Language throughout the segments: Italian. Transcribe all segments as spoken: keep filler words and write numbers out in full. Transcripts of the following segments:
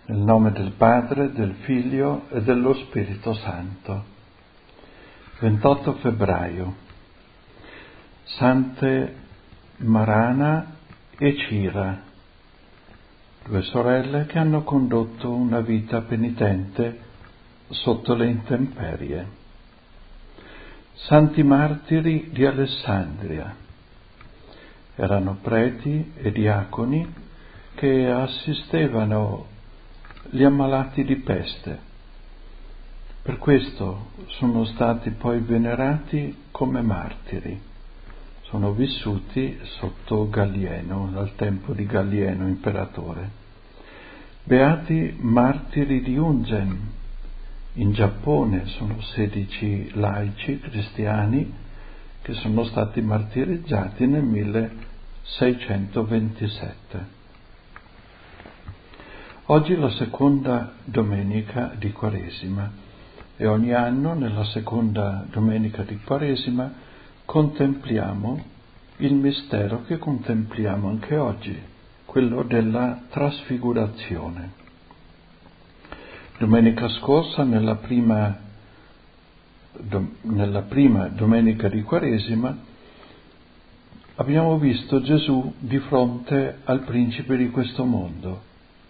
Nel nome del Padre, del Figlio e dello Spirito Santo. ventotto febbraio. Sante Marana e Cira, due sorelle che hanno condotto una vita penitente sotto le intemperie. Santi martiri di Alessandria. Erano preti e diaconi che assistevano gli ammalati di peste. Per questo sono stati poi venerati come martiri. Sono vissuti sotto Gallieno, al tempo di Gallieno, imperatore. Beati martiri di Unzen. In Giappone sono sedici laici cristiani che sono stati martirizzati nel milleseicentoventisette. Oggi è la seconda domenica di Quaresima e ogni anno nella seconda domenica di Quaresima contempliamo il mistero che contempliamo anche oggi, quello della trasfigurazione. Domenica scorsa, nella prima, do, nella prima domenica di Quaresima, abbiamo visto Gesù di fronte al principe di questo mondo,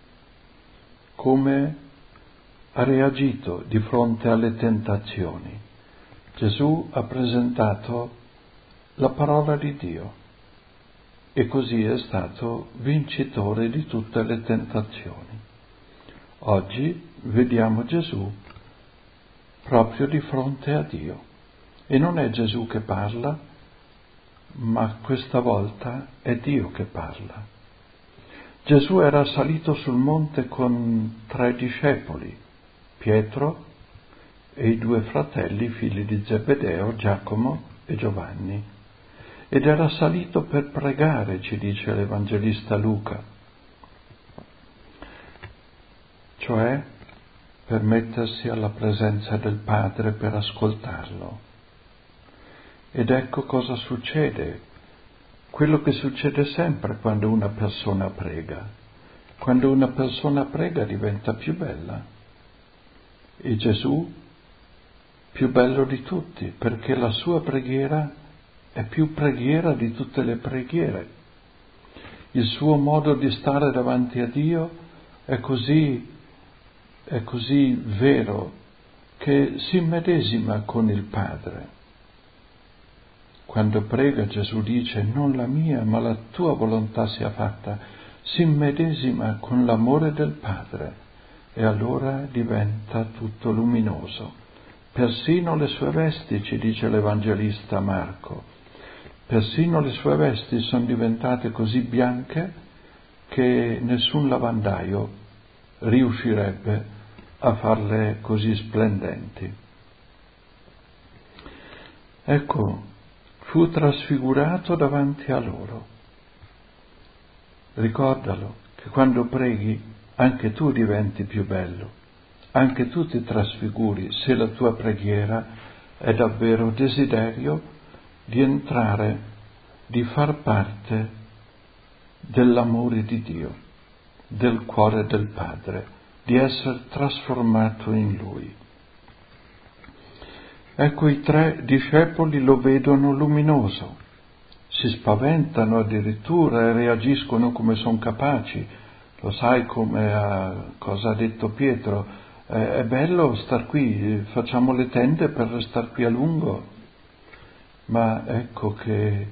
come ha reagito di fronte alle tentazioni. Gesù ha presentato la parola di Dio e così è stato vincitore di tutte le tentazioni. Oggi vediamo Gesù proprio di fronte a Dio e non è Gesù che parla, ma questa volta è Dio che parla. Gesù era salito sul monte con tre discepoli, Pietro e i due fratelli, figli di Zebedeo, Giacomo e Giovanni, ed era salito per pregare, ci dice l'Evangelista Luca, cioè per mettersi alla presenza del Padre per ascoltarlo. Ed ecco cosa succede, quello che succede sempre quando una persona prega. Quando una persona prega diventa più bella. E Gesù più bello di tutti, perché la sua preghiera è più preghiera di tutte le preghiere. Il suo modo di stare davanti a Dio è così, è così vero che si immedesima con il Padre. Quando prega Gesù dice non la mia ma la tua volontà sia fatta, si immedesima con l'amore del Padre e allora diventa tutto luminoso. Persino le sue vesti, ci dice l'Evangelista Marco, persino le sue vesti sono diventate così bianche che nessun lavandaio riuscirebbe a farle così splendenti. Ecco, fu trasfigurato davanti a loro. Ricordalo che quando preghi anche tu diventi più bello, anche tu ti trasfiguri se la tua preghiera è davvero desiderio di entrare, di far parte dell'amore di Dio, del cuore del Padre, di essere trasformato in Lui. Ecco, i tre discepoli lo vedono luminoso, si spaventano addirittura e reagiscono come sono capaci. Lo sai come ha, cosa ha detto Pietro? Eh, è bello star qui, facciamo le tende per restare qui a lungo. Ma ecco che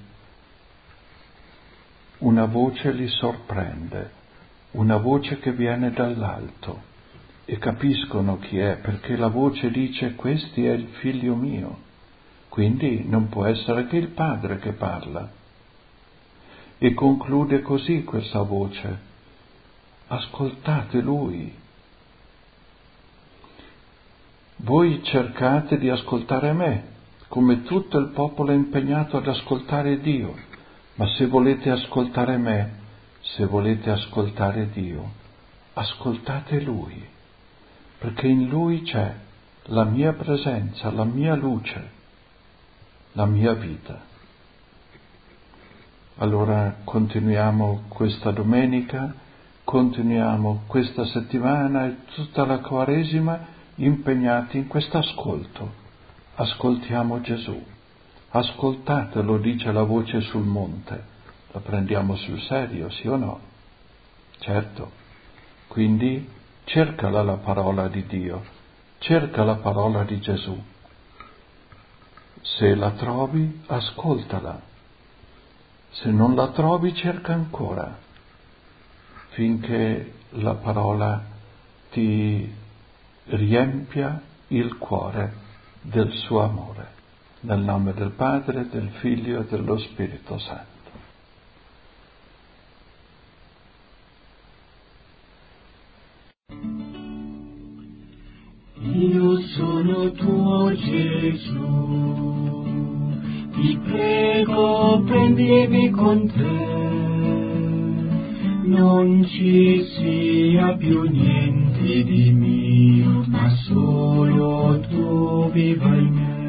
una voce li sorprende, una voce che viene dall'alto. E capiscono chi è, perché la voce dice questi è il figlio mio, quindi non può essere che il Padre che parla. E conclude così questa voce: ascoltate Lui. Voi cercate di ascoltare me, come tutto il popolo è impegnato ad ascoltare Dio, ma se volete ascoltare me, se volete ascoltare Dio, ascoltate Lui. Perché in Lui c'è la mia presenza, la mia luce, la mia vita. Allora continuiamo questa domenica continuiamo questa settimana e tutta la Quaresima impegnati in questo ascolto. Ascoltiamo Gesù. Ascoltatelo, dice la voce sul monte. La prendiamo sul serio, sì o no? Certo. Quindi cercala la parola di Dio, cerca la parola di Gesù. Se la trovi, ascoltala. Se non la trovi, cerca ancora, finché la parola ti riempia il cuore del suo amore. Nel nome del Padre, del Figlio e dello Spirito Santo. Io sono tuo Gesù, ti prego prendimi con te, non ci sia più niente di mio, ma solo tu viva in me.